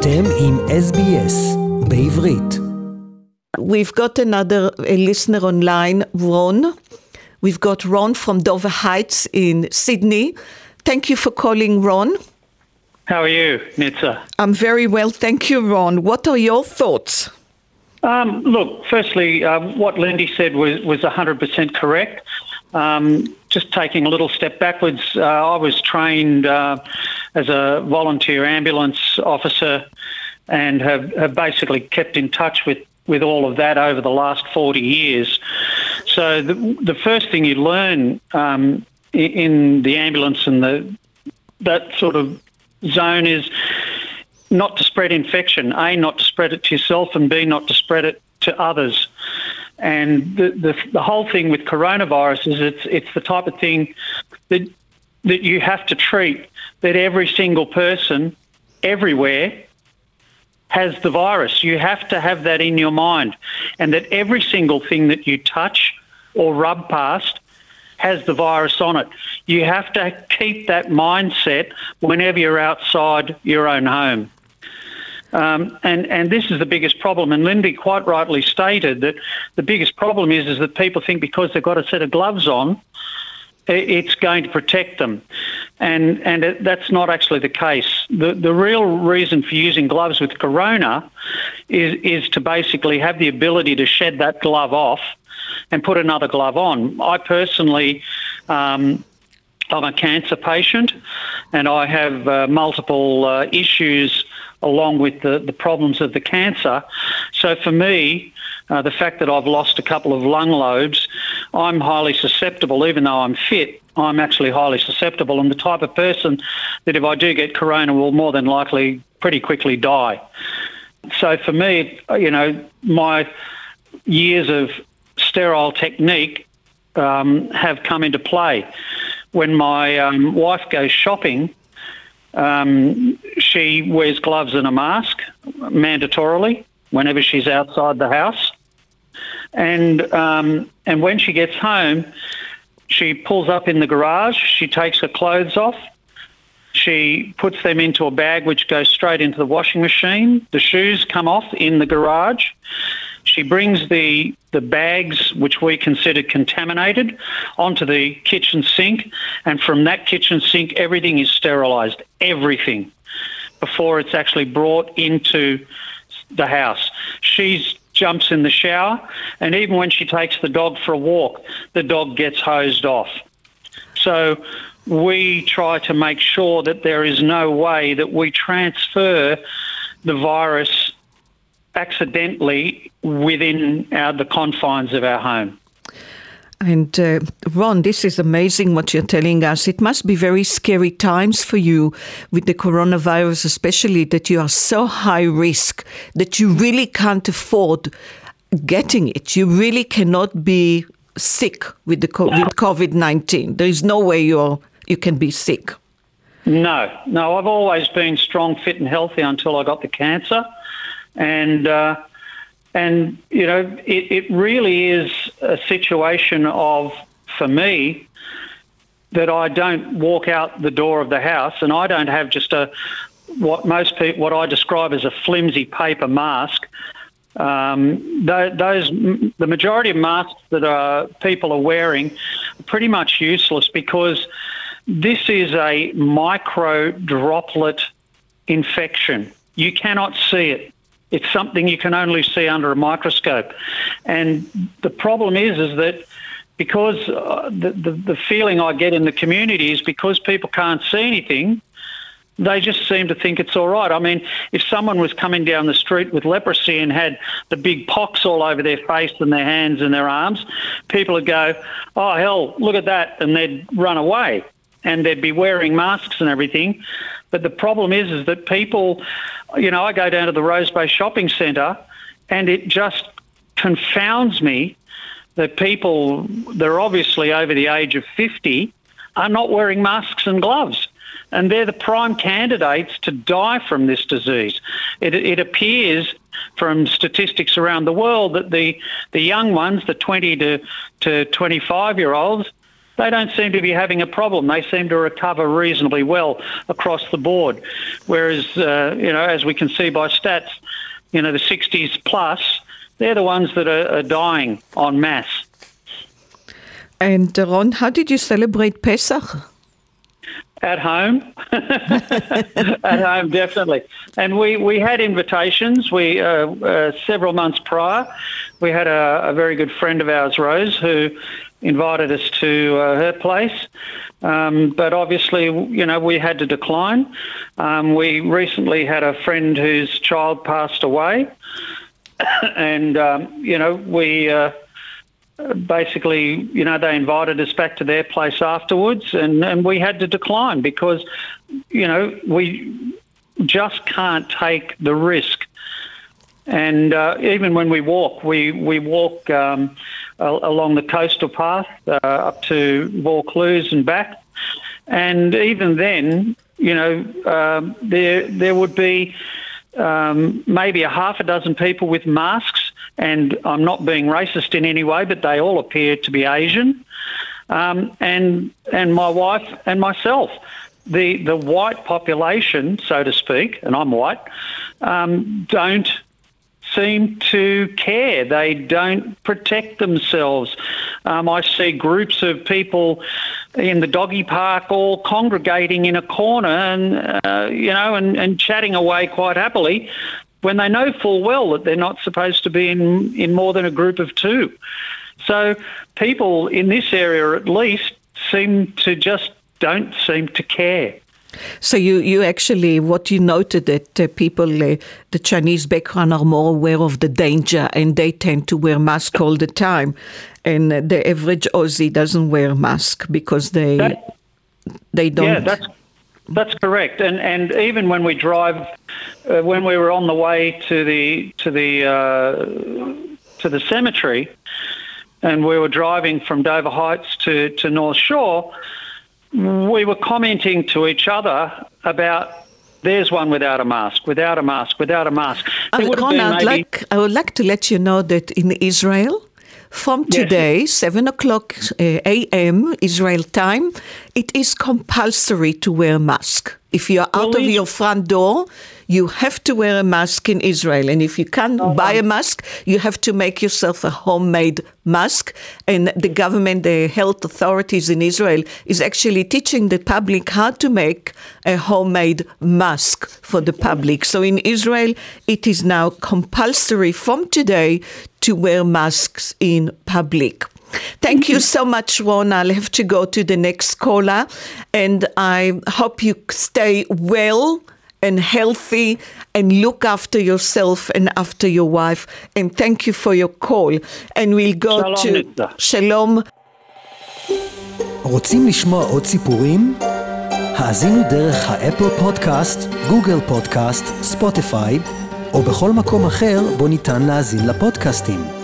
אתם עם SBS בעברית. We've got another listener online, Ron. We've got Ron from Dover Heights in Sydney. Thank you for calling, Ron. How are you, Nitsa? I'm very well, thank you, Ron. What are your thoughts? Look, firstly, what Lindy said was 100% correct. Just taking a little step backwards, I was trained as a volunteer ambulance officer and have basically kept in touch with all of that over the last 40 years. So the first thing you learn in the ambulance and that sort of zone is not to spread infection. A, not to spread it to yourself, and B, not to spread it to others. And the whole thing with coronavirus is it's the type of thing that you have to treat, that every single person everywhere has the virus. You have to have that in your mind, and that every single thing that you touch or rub past has the virus on it. You have to keep that mindset whenever you're outside your own home. And this is the biggest problem. And Lindy quite rightly stated that the biggest problem is that people think because they've got a set of gloves on, it's going to protect them. And that's not actually the case. The real reason for using gloves with corona is to basically have the ability to shed that glove off and put another glove on. I personally, I'm a cancer patient, and I have multiple issues along with the problems of the cancer. So for me, the fact that I've lost a couple of lung lobes, I'm highly susceptible. Even though I'm fit, I'm actually highly susceptible, and the type of person that if I do get corona will more than likely pretty quickly die. So for me, my years of sterile technique have come into play. When my wife goes shopping, she wears gloves and a mask mandatorily whenever she's outside the house. And when she gets home, she pulls up in the garage, she takes her clothes off, she puts them into a bag which goes straight into the washing machine. The shoes come off in the garage. She brings the bags, which we consider contaminated, onto the kitchen sink, and from that kitchen sink, everything is sterilised, everything, before it's actually brought into the house. She jumps in the shower, and even when she takes the dog for a walk, the dog gets hosed off. So we try to make sure that there is no way that we transfer the virus accidentally within the confines of our home. And Ron, this is amazing what you're telling us. It must be very scary times for you with the coronavirus, especially that you are so high risk that you really can't afford getting it. You really cannot be sick with COVID-19. There is no way you can be sick. No, I've always been strong, fit and healthy until I got the cancer. And it really is a situation of, for me, that I don't walk out the door of the house, and I don't have just what I describe as a flimsy paper mask. The majority of masks that people are wearing are pretty much useless, because this is a micro droplet infection. You cannot see it. It's something you can only see under a microscope. And the problem is that because the feeling I get in the community is because people can't see anything, they just seem to think it's all right. I mean, if someone was coming down the street with leprosy and had the big pox all over their face and their hands and their arms, people would go, oh, hell, look at that, and they'd run away. And they'd be wearing masks and everything. But the problem is that people, I go down to the Rose Bay Shopping Centre, and it just confounds me that people that are obviously over the age of 50 are not wearing masks and gloves. And they're the prime candidates to die from this disease. It appears from statistics around the world that the young ones, the 20 to 25-year-olds, they don't seem to be having a problem. They seem to recover reasonably well across the board. Whereas, as we can see by stats, the 60s plus, they're the ones that are dying en masse. And Ron, how did you celebrate Pesach? At home. At home, definitely. And we had invitations. We several months prior, we had a very good friend of ours, Rose, who invited us to her place. But obviously, we had to decline. We recently had a friend whose child passed away. And, we basically, they invited us back to their place afterwards, and we had to decline because, we just can't take the risk. And even when we walk, we walk along the coastal path up to Vaucluse and back. And even then, there would be maybe a half a dozen people with masks. And I'm not being racist in any way, but they all appear to be Asian. And my wife and myself, the white population, so to speak, and I'm white, don't seem to care. They don't protect themselves. I see groups of people in the doggy park all congregating in a corner and chatting away quite happily, when they know full well that they're not supposed to be in more than a group of two. So people in this area at least don't seem to care. So you actually, what you noted that people, the Chinese background are more aware of the danger and they tend to wear masks all the time. And the average Aussie doesn't wear a mask because they don't. Yeah, that's correct. And even when we drive, when we were on the way to the cemetery, and we were driving from Dover Heights to North Shore, we were commenting to each other about, there's one without a mask, without a mask, without a mask. Ron, I would like to let you know that in Israel, from today, 7 o'clock a.m. Israel time, it is compulsory to wear a mask. If you are out of your front door, you have to wear a mask in Israel. And if you can't buy a mask, you have to make yourself a homemade mask. And the government, the health authorities in Israel is actually teaching the public how to make a homemade mask for the public. So in Israel, it is now compulsory from today to wear masks in public. Thank you so much, Ron. I'll have to go to the next caller, and I hope you stay well and healthy and look after yourself and after your wife. And thank you for your call. And we'll go to Shalom. רוצים לשמוע עוד סיפורים? האזינו דרך האפל פודקאסט, גוגל פודקאסט, ספוטיפיי, או בכל מקום אחר בו ניתן להאזין לפודקאסטים.